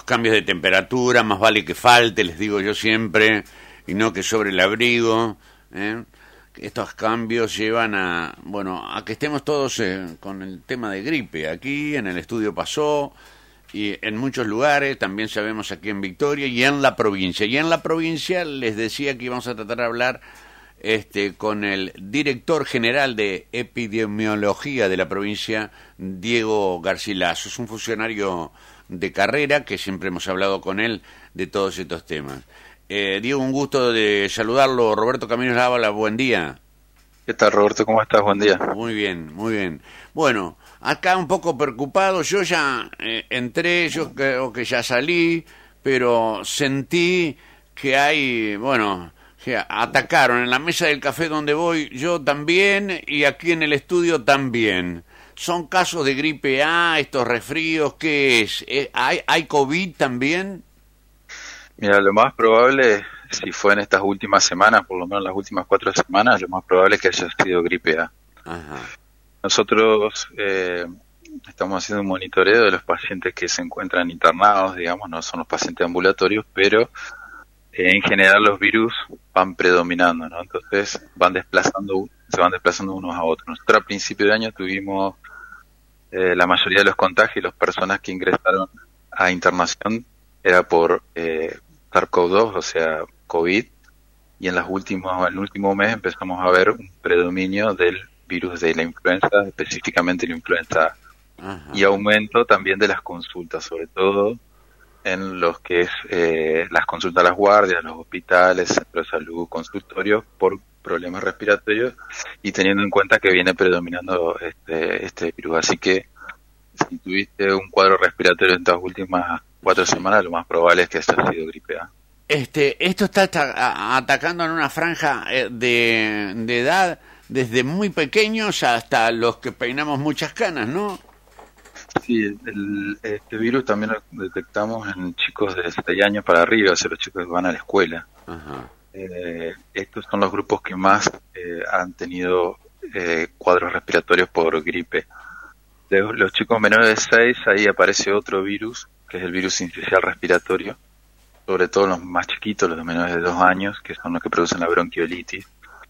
los cambios de temperatura, más vale que falte, les digo yo siempre, y no que sobre el abrigo, ¿eh? Estos cambios llevan a, bueno, a que estemos todos con el tema de gripe. Aquí en el estudio pasó, y en muchos lugares, también sabemos aquí en Victoria y en la provincia. Y en la provincia les decía que íbamos a tratar de hablar con el director general de epidemiología de la provincia, Diego Garcilaso. Es un funcionario de carrera que siempre hemos hablado con él de todos estos temas. Diego, un gusto de saludarlo. Roberto Caminos Ábala, buen día. ¿Qué tal, Roberto? ¿Cómo estás? Buen día. Muy bien, muy bien. Bueno, acá un poco preocupado. Yo ya entré, yo creo que ya salí, pero sentí que hay, bueno, que atacaron en la mesa del café donde voy, yo también, y aquí en el estudio también. ¿Son casos de gripe A, estos resfríos? ¿Qué es? ¿Hay COVID también? Mira, lo más probable, si fue en estas últimas semanas, por lo menos las últimas 4 semanas, lo más probable es que haya sido gripe A. Ajá. Nosotros estamos haciendo un monitoreo de los pacientes que se encuentran internados, digamos, no son los pacientes ambulatorios, pero en general los virus van predominando, ¿no? Entonces se van desplazando unos a otros. Nosotros a principio de año tuvimos la mayoría de los contagios y las personas que ingresaron a internación era por SARS-CoV-2, o sea, COVID, y en el último mes empezamos a ver un predominio del virus de la influenza, específicamente la influenza A, y aumento también de las consultas, sobre todo en los que es las consultas a las guardias, los hospitales, centros de salud, consultorios, por problemas respiratorios, y teniendo en cuenta que viene predominando este virus. Así que si tuviste un cuadro respiratorio en estas últimas 4 semanas, lo más probable es que haya sido gripe A. Esto está atacando en una franja de edad, desde muy pequeños hasta los que peinamos muchas canas, ¿no? Sí, este virus también lo detectamos en chicos de 6 años para arriba, o sea, los chicos que van a la escuela. Ajá. Estos son los grupos que más han tenido cuadros respiratorios por gripe. De los chicos menores de 6, ahí aparece otro virus, que es el virus sincicial respiratorio, sobre todo los más chiquitos, los de menores de 2 años, que son los que producen la bronquiolitis,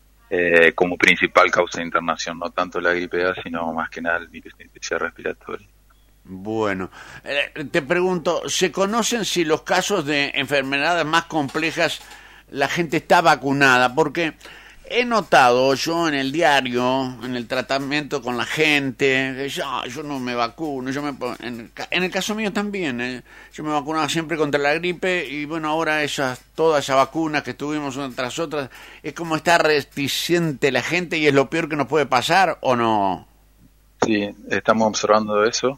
como principal causa de internación, no tanto la gripe A, sino más que nada el virus sincicial respiratorio. Bueno, te pregunto, ¿se conocen si los casos de enfermedades más complejas la gente está vacunada? Porque he notado yo en el diario, en el tratamiento con la gente, yo no me vacuno, en el caso mío también, yo me vacunaba siempre contra la gripe y bueno, ahora todas esas vacunas que tuvimos una tras otras, es como está reticente la gente y es lo peor que nos puede pasar, ¿o no? Sí, estamos observando eso.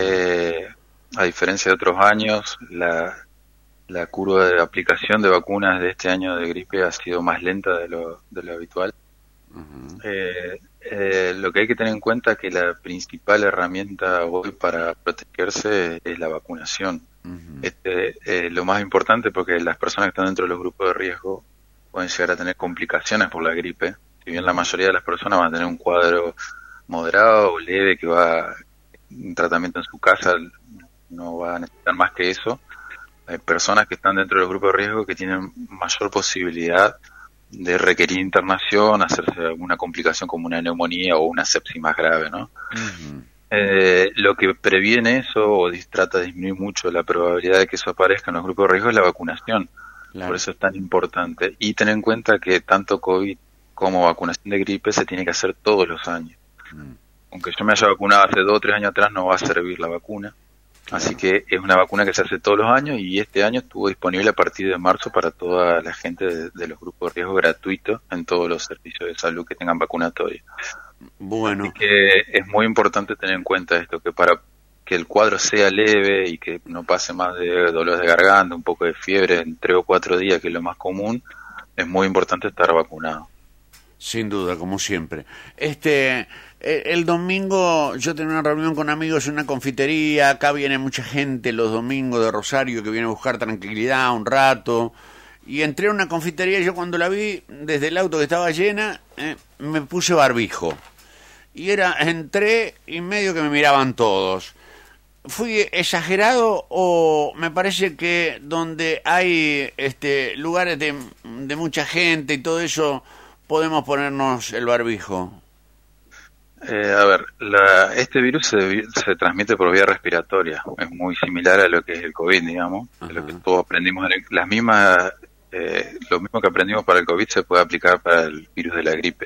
A diferencia de otros años, la curva de aplicación de vacunas de este año de gripe ha sido más lenta de lo habitual. Lo que hay que tener en cuenta es que la principal herramienta hoy para protegerse es la vacunación. Lo más importante, porque las personas que están dentro de los grupos de riesgo pueden llegar a tener complicaciones por la gripe. Si bien la mayoría de las personas van a tener un cuadro moderado o leve que va un tratamiento en su casa, no va a necesitar más que eso. Hay personas que están dentro del grupo de riesgo que tienen mayor posibilidad de requerir internación, hacerse alguna complicación como una neumonía o una sepsis más grave, ¿no? Lo que previene eso o trata de disminuir mucho la probabilidad de que eso aparezca en los grupos de riesgo es la vacunación. Claro. Por eso es tan importante. Y ten en cuenta que tanto COVID como vacunación de gripe se tiene que hacer todos los años. Aunque yo me haya vacunado hace 2 o 3 años atrás, no va a servir la vacuna. Así que es una vacuna que se hace todos los años y este año estuvo disponible a partir de marzo para toda la gente de los grupos de riesgo gratuito en todos los servicios de salud que tengan vacunatorio. Bueno. Así que es muy importante tener en cuenta esto, que para que el cuadro sea leve y que no pase más de dolores de garganta, un poco de fiebre en 3 o 4 días, que es lo más común, es muy importante estar vacunado. Sin duda, como siempre. El domingo yo tenía una reunión con amigos en una confitería. Acá viene mucha gente los domingos de Rosario que viene a buscar tranquilidad un rato. Y entré a una confitería y yo cuando la vi desde el auto que estaba llena, me puse barbijo. Y entré y medio que me miraban todos. ¿fui exagerado o me parece que donde hay lugares de mucha gente y todo eso podemos ponernos el barbijo? A ver, este virus se transmite por vía respiratoria. Es muy similar a lo que es el COVID, digamos. De lo que todos aprendimos. Lo mismo que aprendimos para el COVID se puede aplicar para el virus de la gripe.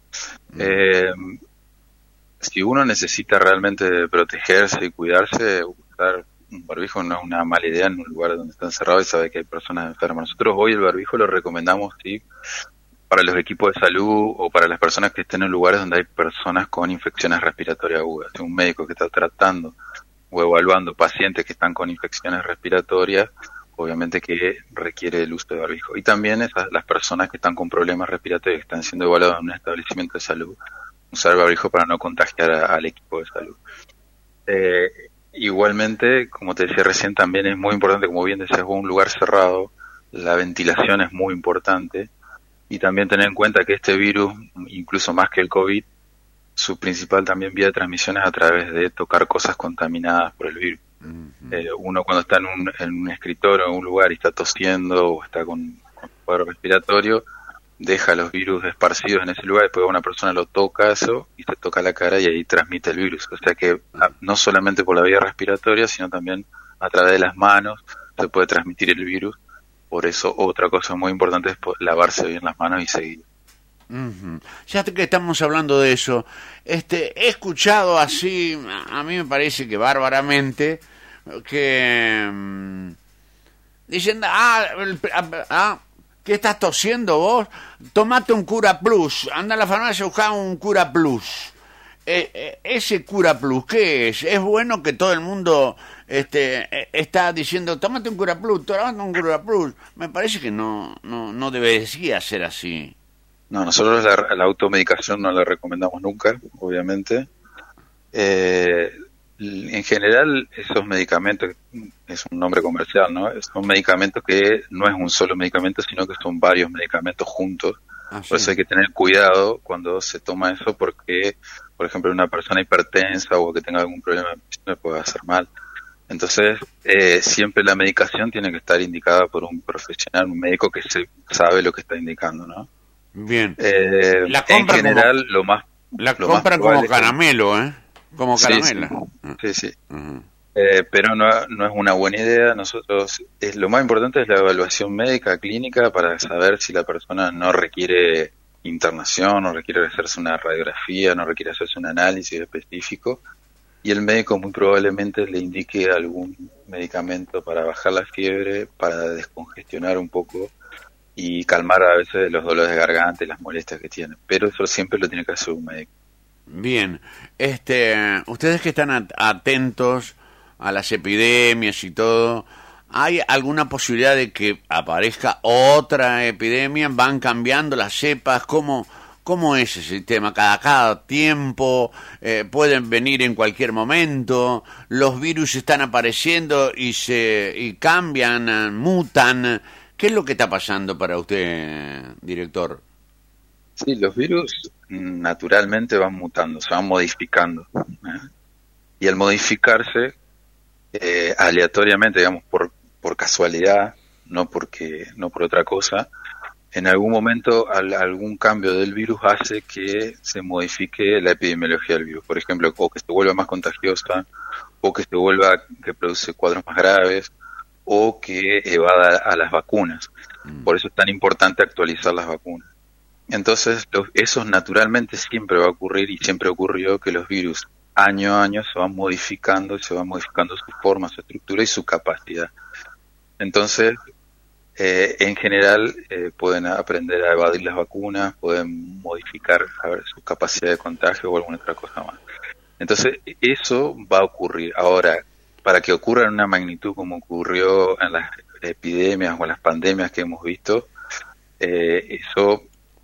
Si uno necesita realmente protegerse y cuidarse, usar un barbijo no es una mala idea en un lugar donde está encerrado y sabe que hay personas enfermas. Nosotros hoy el barbijo lo recomendamos, sí, para los equipos de salud o para las personas que estén en lugares donde hay personas con infecciones respiratorias agudas. Un médico que está tratando o evaluando pacientes que están con infecciones respiratorias, obviamente que requiere el uso de barbijo. Y también las personas que están con problemas respiratorios, que están siendo evaluadas en un establecimiento de salud, usar el barbijo para no contagiar al equipo de salud. Igualmente, como te decía recién, también es muy importante, como bien decías, un lugar cerrado, la ventilación es muy importante. Y también tener en cuenta que este virus, incluso más que el COVID, su principal también vía de transmisión es a través de tocar cosas contaminadas por el virus. Uno cuando está en un escritorio o en un lugar y está tosiendo o está con cuadro respiratorio, deja los virus esparcidos en ese lugar, después una persona lo toca eso y se toca la cara y ahí transmite el virus. O sea que no solamente por la vía respiratoria, sino también a través de las manos se puede transmitir el virus. Por eso otra cosa muy importante es lavarse bien las manos y seguir. Ya que estamos hablando de eso, he escuchado así, a mí me parece que bárbaramente, que dicen, ¿qué estás tosiendo vos? Tomate un Cura Plus, anda a la farmacia a buscar un Cura Plus. Ese Cura Plus, ¿qué es? ¿Es bueno que todo el mundo está diciendo, tómate un Cura Plus, tómate un Cura Plus? Me parece que no debería ser así. No, nosotros la automedicación no la recomendamos nunca, obviamente. En general, esos medicamentos, es un nombre comercial, ¿no? Son medicamentos que no es un solo medicamento, sino que son varios medicamentos juntos. Por eso hay que tener cuidado cuando se toma eso, porque, por ejemplo, una persona hipertensa o que tenga algún problema le puede hacer mal. Entonces, siempre la medicación tiene que estar indicada por un profesional, un médico que sabe lo que está indicando, ¿no? Bien. En general, la compran como caramelo, ¿eh? Como caramelo. Sí. Pero no es una buena idea. Nosotros, lo más importante es la evaluación médica clínica para saber si la persona no requiere internación, no requiere hacerse una radiografía, no requiere hacerse un análisis específico. Y el médico muy probablemente le indique algún medicamento para bajar la fiebre, para descongestionar un poco y calmar a veces los dolores de garganta y las molestias que tiene. Pero eso siempre lo tiene que hacer un médico. Bien. Ustedes que están atentos a las epidemias y todo, ¿hay alguna posibilidad de que aparezca otra epidemia? ¿Van cambiando las cepas? ¿Cómo es ese sistema? ¿Cada tiempo? ¿Pueden venir en cualquier momento? ¿Los virus están apareciendo y cambian, mutan? ¿Qué es lo que está pasando para usted, director? Sí, los virus naturalmente van mutando, se van modificando. Y al modificarse, aleatoriamente, digamos, por casualidad, no por otra cosa, en algún momento algún cambio del virus hace que se modifique la epidemiología del virus. Por ejemplo, o que se vuelva más contagiosa, o que que produce cuadros más graves, o que evada a las vacunas. Por eso es tan importante actualizar las vacunas. Entonces, eso naturalmente siempre va a ocurrir y siempre ocurrió que los virus año a año se van modificando su forma, su estructura y su capacidad. Entonces, en general, pueden aprender a evadir las vacunas, pueden modificar su capacidad de contagio o alguna otra cosa más. Entonces, eso va a ocurrir. Ahora, para que ocurra en una magnitud como ocurrió en las epidemias o en las pandemias que hemos visto, eso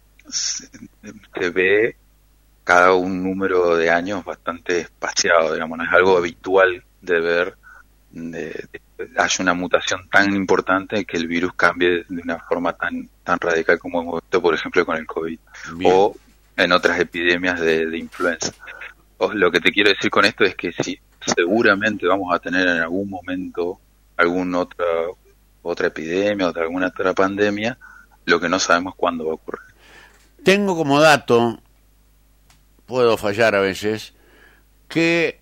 se ve cada un número de años bastante espaciado, digamos, no es algo habitual de ver, haya una mutación tan importante que el virus cambie de una forma tan radical como hemos visto, por ejemplo, con el COVID. Bien. O en otras epidemias de influenza. Lo que te quiero decir con esto es que si seguramente vamos a tener en algún momento alguna otra epidemia o alguna otra pandemia, lo que no sabemos cuándo va a ocurrir. Tengo como dato, puedo fallar a veces, que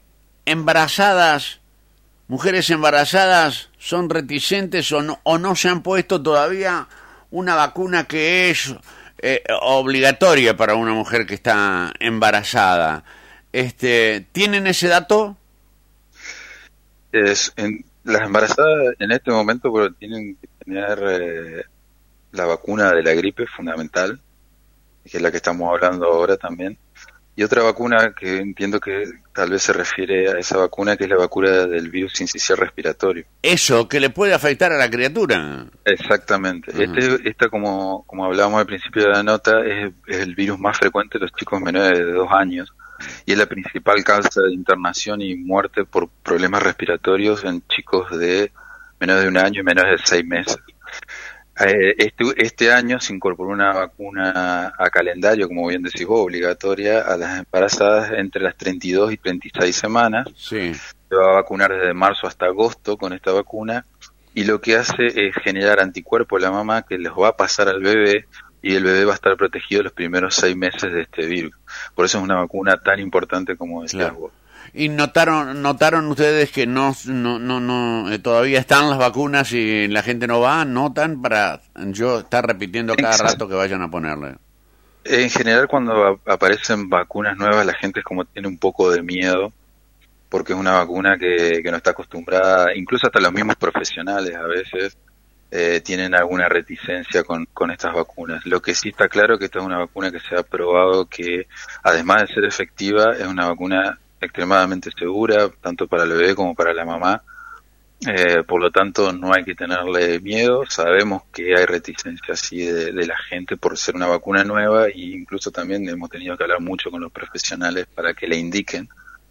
mujeres embarazadas son reticentes o no se han puesto todavía una vacuna que es obligatoria para una mujer que está embarazada. ¿Tienen ese dato? Las embarazadas en este momento tienen que tener la vacuna de la gripe fundamental, que es la que estamos hablando ahora también, y otra vacuna que entiendo que tal vez se refiere a esa vacuna, que es la vacuna del virus sincicial respiratorio. Eso, que le puede afectar a la criatura. Exactamente. Esta, como hablábamos al principio de la nota, es el virus más frecuente en los chicos menores de 2 años, y es la principal causa de internación y muerte por problemas respiratorios en chicos de menos de 1 año y menos de 6 meses. Este año se incorporó una vacuna a calendario, como bien decís vos, obligatoria a las embarazadas entre las 32 y 36 semanas. Sí. Se va a vacunar desde marzo hasta agosto con esta vacuna, y lo que hace es generar anticuerpos a la mamá que les va a pasar al bebé, y el bebé va a estar protegido los primeros 6 meses de este virus. Por eso es una vacuna tan importante como decías vos. ¿Y notaron ustedes que no todavía están las vacunas y la gente no va? ¿Notan para yo estar repitiendo cada rato que vayan a ponerle? En general, cuando aparecen vacunas nuevas, la gente es como tiene un poco de miedo, porque es una vacuna que no está acostumbrada, incluso hasta los mismos profesionales a veces tienen alguna reticencia con estas vacunas. Lo que sí está claro que esta es una vacuna que se ha probado que, además de ser efectiva, es una vacuna extremadamente segura, tanto para el bebé como para la mamá. Por lo tanto, no hay que tenerle miedo. Sabemos que hay reticencia así de la gente por ser una vacuna nueva, e incluso también hemos tenido que hablar mucho con los profesionales para que le indiquen.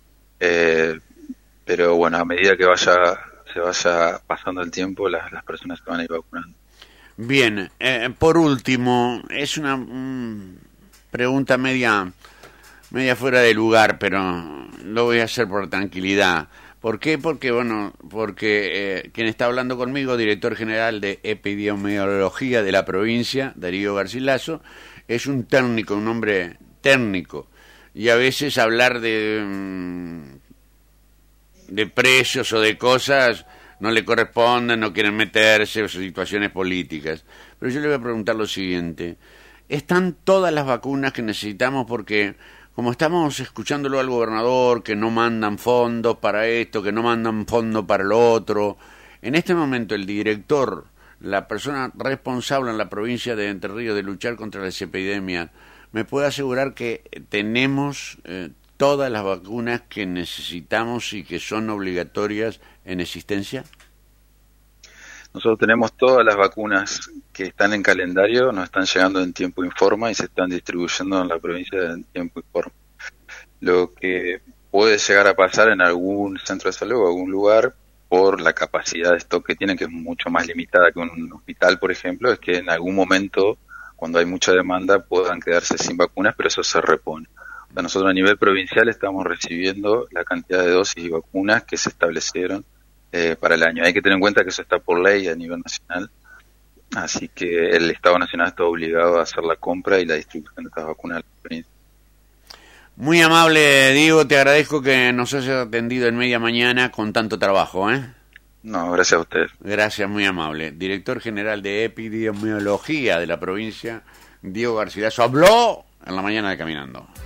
Pero bueno, a medida que se vaya pasando el tiempo, las personas se van a ir vacunando. Bien, por último, es una pregunta media fuera de lugar, pero lo voy a hacer por tranquilidad. ¿Por qué? Porque quien está hablando conmigo, director general de epidemiología de la provincia, Darío Garcilaso, es un técnico, un hombre técnico, y a veces hablar de precios o de cosas no le corresponden, no quieren meterse en situaciones políticas. Pero yo le voy a preguntar lo siguiente: ¿están todas las vacunas que necesitamos? Porque como estamos escuchándolo al gobernador, que no mandan fondos para esto, que no mandan fondos para lo otro, en este momento el director, la persona responsable en la provincia de Entre Ríos de luchar contra las epidemias, ¿me puede asegurar que tenemos todas las vacunas que necesitamos y que son obligatorias en existencia? Nosotros tenemos todas las vacunas que están en calendario, nos están llegando en tiempo y forma y se están distribuyendo en la provincia en tiempo y forma. Lo que puede llegar a pasar en algún centro de salud o algún lugar, por la capacidad de stock que tienen, que es mucho más limitada que un hospital, por ejemplo, es que en algún momento, cuando hay mucha demanda, puedan quedarse sin vacunas, pero eso se repone. O sea, nosotros a nivel provincial estamos recibiendo la cantidad de dosis y vacunas que se establecieron para el año. Hay que tener en cuenta que eso está por ley a nivel nacional, así que el Estado Nacional está obligado a hacer la compra y la distribución de estas vacunas a la provincia. Muy amable, Diego, te agradezco que nos hayas atendido en media mañana con tanto trabajo, No, gracias a ustedes. Gracias, muy amable. Director general de epidemiología de la provincia, Diego Garcilaso, habló en la mañana de Caminando.